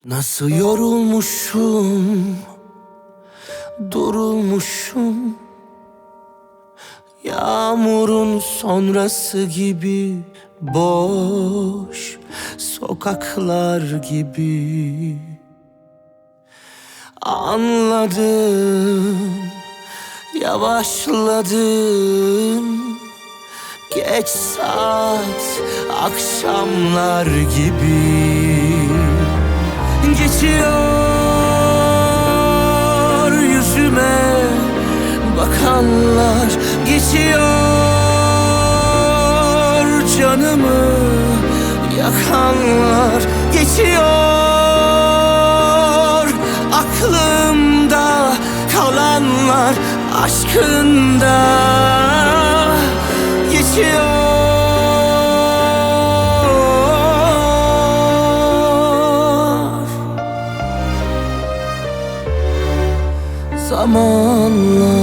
Nasıl yorulmuşum, durulmuşum, yağmurun sonrası gibi, boş sokaklar gibi. Anladım, yavaşladım, geç saat akşamlar gibi. Geçiyor yüzüme bakanlar, geçiyor canımı yakanlar, geçiyor aklımda kalanlar, aşkında geçiyor. Zamanla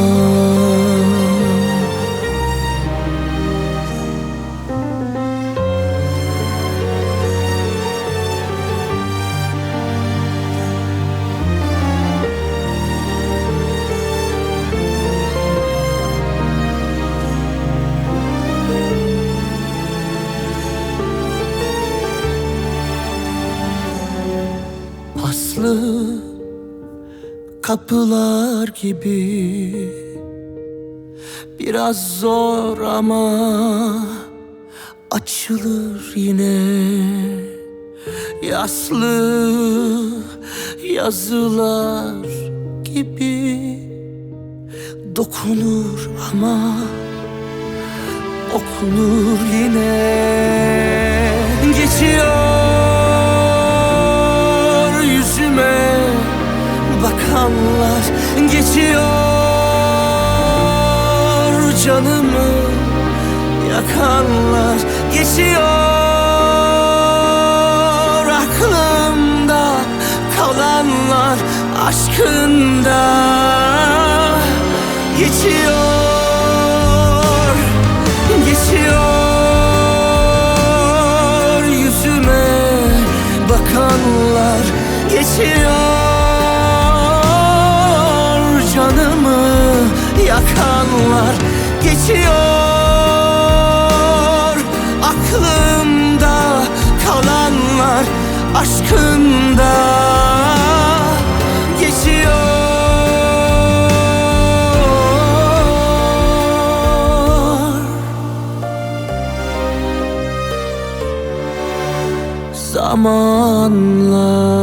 paslı kapılar gibi, biraz zor ama açılır yine. Yaslı yazılar gibi, dokunur ama okunur yine. Geçiyor yüzüme bakanlar, geçiyor canımı yakanlar, geçiyor aklımda kalanlar, aşkında geçiyor, geçiyor yüzüme bakanlar, geçiyor canımı yakanlar, geçiyor aklımda kalanlar, aşkında geçiyor. Zamanla